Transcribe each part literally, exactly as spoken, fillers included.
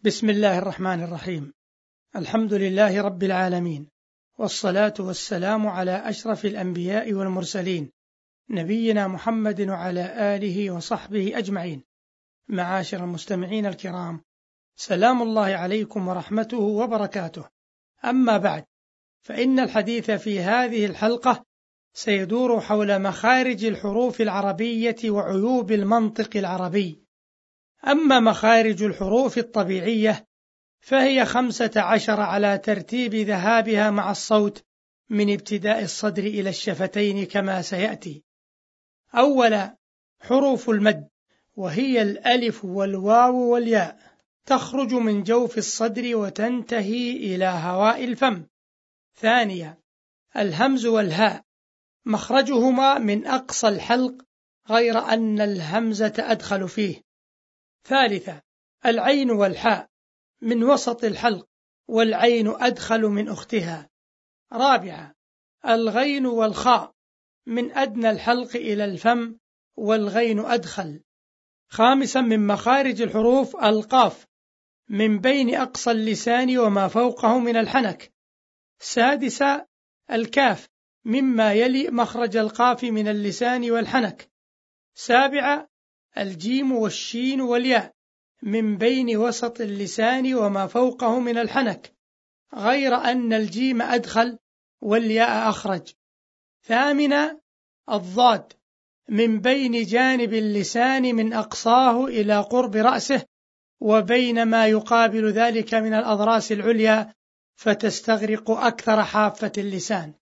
بسم الله الرحمن الرحيم. الحمد لله رب العالمين، والصلاة والسلام على أشرف الأنبياء والمرسلين، نبينا محمد وعلى آله وصحبه أجمعين. معاشر المستمعين الكرام، سلام الله عليكم ورحمته وبركاته. أما بعد، فإن الحديث في هذه الحلقة سيدور حول مخارج الحروف العربية وعيوب المنطق العربي. أما مخارج الحروف الطبيعية فهي خمسة عشر على ترتيب ذهابها مع الصوت من ابتداء الصدر إلى الشفتين كما سيأتي. أولا، حروف المد، وهي الألف والواو والياء، تخرج من جوف الصدر وتنتهي إلى هواء الفم. ثانيا، الهمز والهاء، مخرجهما من أقصى الحلق غير أن الهمزة أدخل فيه. ثالثا، العين والحاء، من وسط الحلق والعين أدخل من أختها. رابعا، الغين والخاء، من أدنى الحلق إلى الفم والغين أدخل. خامسا، من مخارج الحروف القاف، من بين أقصى اللسان وما فوقه من الحنك. سادسا، الكاف، مما يلي مخرج القاف من اللسان والحنك. سابعا، الجيم والشين والياء، من بين وسط اللسان وما فوقه من الحنك، غير أن الجيم أدخل والياء أخرج. ثامنا، الضاد، من بين جانب اللسان من أقصاه إلى قرب رأسه وبين ما يقابل ذلك من الأضراس العليا، فتستغرق أكثر حافة اللسان.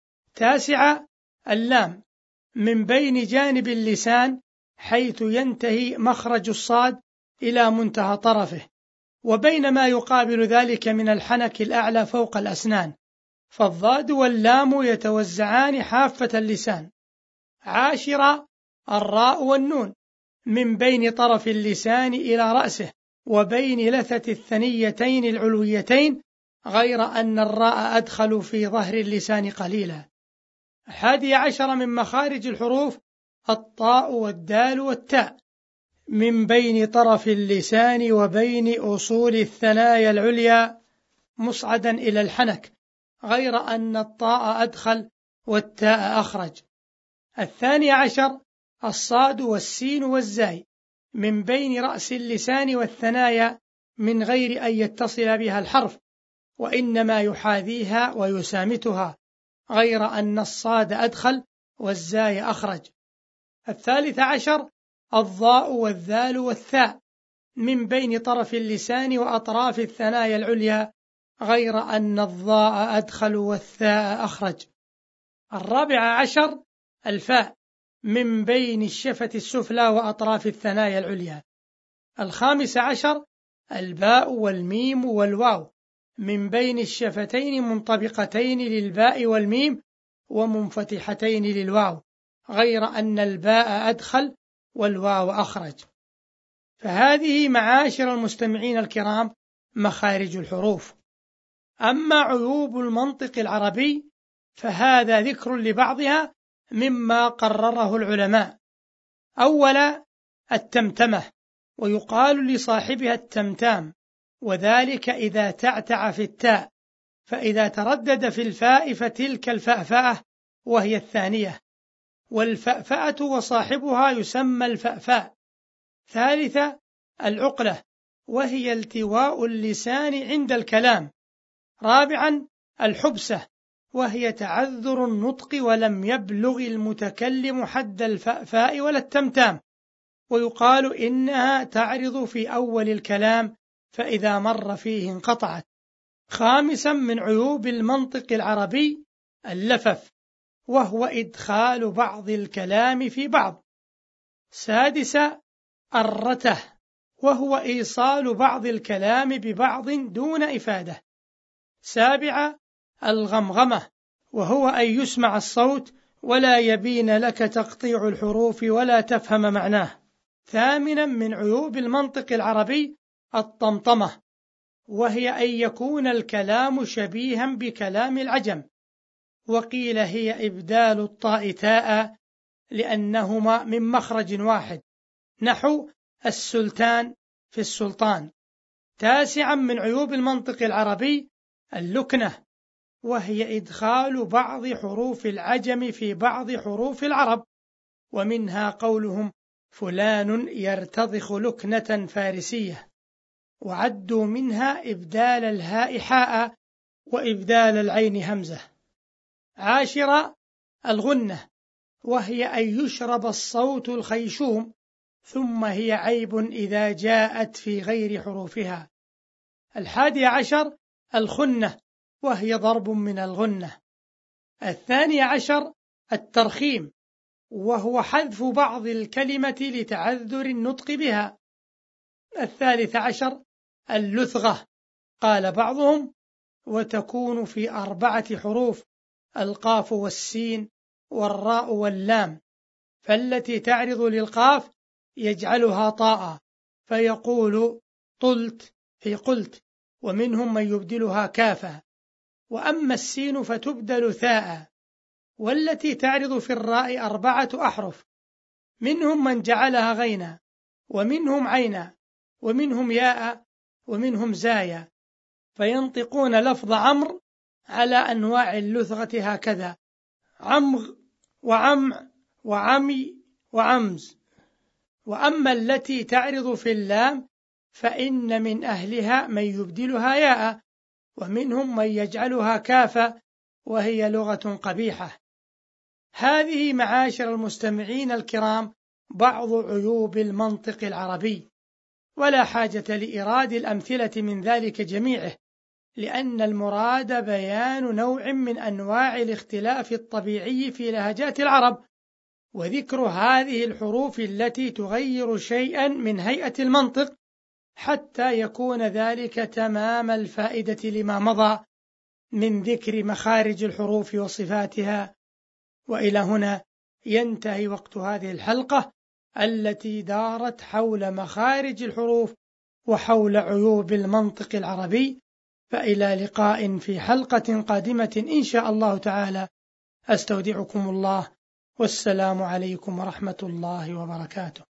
تاسعا، اللام، من بين جانب اللسان حيث ينتهي مخرج الصاد إلى منتهى طرفه، وبين ما يقابل ذلك من الحنك الأعلى فوق الأسنان، فالضاد واللام يتوزعان حافة اللسان. عاشرا، الراء والنون، من بين طرف اللسان إلى رأسه وبين لثة الثنيتين العلويتين، غير أن الراء أدخل في ظهر اللسان قليلا. الحادي عشر من مخارج الحروف الطاء والدال والتاء، من بين طرف اللسان وبين أصول الثنايا العليا مصعدا إلى الحنك، غير أن الطاء أدخل والتاء أخرج. الثاني عشر، الصاد والسين والزاي، من بين رأس اللسان والثنايا من غير أن يتصل بها الحرف، وإنما يحاذيها ويسامتها، غير أن الصاد أدخل والزاي أخرج. الثالث عشر، الضاء والذال والثاء، من بين طرف اللسان وأطراف الثنايا العليا، غير أن الضاء أدخل والثاء أخرج. الرابع عشر، الفاء، من بين الشفة السفلى وأطراف الثنايا العليا. الخامس عشر، الباء والميم والواو، من بين الشفتين منطبقتين للباء والميم ومنفتحتين للواو، غير أن الباء أدخل والواو أخرج. فهذه معاشر المستمعين الكرام مخارج الحروف. أما عيوب المنطق العربي فهذا ذكر لبعضها مما قرره العلماء. أولا، التمتمة، ويقال لصاحبها التمتام، وذلك إذا تعتع في التاء، فإذا تردد في الفاء فتلك الفأفأة وهي الثانية، والفأفأة وصاحبها يسمى الفأفاء. ثالثا، العقلة، وهي التواء اللسان عند الكلام. رابعا، الحبسة، وهي تعذر النطق ولم يبلغ المتكلم حد الفأفاء ولا التمتام، ويقال إنها تعرض في أول الكلام فإذا مر فيه انقطعت. خامسا، من عيوب المنطق العربي اللفف، وهو إدخال بعض الكلام في بعض. سادسا، الرته، وهو إيصال بعض الكلام ببعض دون إفادة. سابعا، الغمغمة، وهو أن يسمع الصوت ولا يبين لك تقطيع الحروف ولا تفهم معناه. ثامنا، من عيوب المنطق العربي الطمطمة، وهي أن يكون الكلام شبيها بكلام العجم، وقيل هي إبدال الطاء تاء لأنهما من مخرج واحد، نحو السلطان في السلطان. تاسعا من عيوب المنطق العربي اللكنة، وهي إدخال بعض حروف العجم في بعض حروف العرب، ومنها قولهم فلان يرتضخ لكنة فارسية، وعدوا منها إبدال الهاء حاء وإبدال العين همزة. عاشرة الغنة، وهي أن يشرب الصوت الخيشوم، ثم هي عيب إذا جاءت في غير حروفها. الحادي عشر الخنة، وهي ضرب من الغنة. الثاني عشر الترخيم، وهو حذف بعض الكلمة لتعذر النطق بها. الثالث عشر اللثغة، قال بعضهم وتكون في أربعة حروف: القاف والسين والراء واللام، فالتي تعرض للقاف يجعلها طاء فيقول طلت في قلت، ومنهم من يبدلها كافا. وأما السين فتبدل ثاء، والتي تعرض في الراء أربعة أحرف، منهم من جعلها غينا، ومنهم عينا، ومنهم ياء، ومنهم زايا، فينطقون لفظ عمرو على أنواع اللثغة هكذا: عمغ وعمع وعمي وعمز. وأما التي تعرض في اللام فإن من أهلها من يبدلها ياء، ومنهم من يجعلها كافة، وهي لغة قبيحة. هذه معاشر المستمعين الكرام بعض عيوب المنطق العربي، ولا حاجة لإيراد الأمثلة من ذلك جميعه، لأن المراد بيان نوع من أنواع الاختلاف الطبيعي في لهجات العرب، وذكر هذه الحروف التي تغير شيئا من هيئة المنطق، حتى يكون ذلك تمام الفائدة لما مضى من ذكر مخارج الحروف وصفاتها. وإلى هنا ينتهي وقت هذه الحلقة التي دارت حول مخارج الحروف وحول عيوب المنطق العربي، فإلى لقاء في حلقة قادمة إن شاء الله تعالى. أستودعكم الله، والسلام عليكم ورحمة الله وبركاته.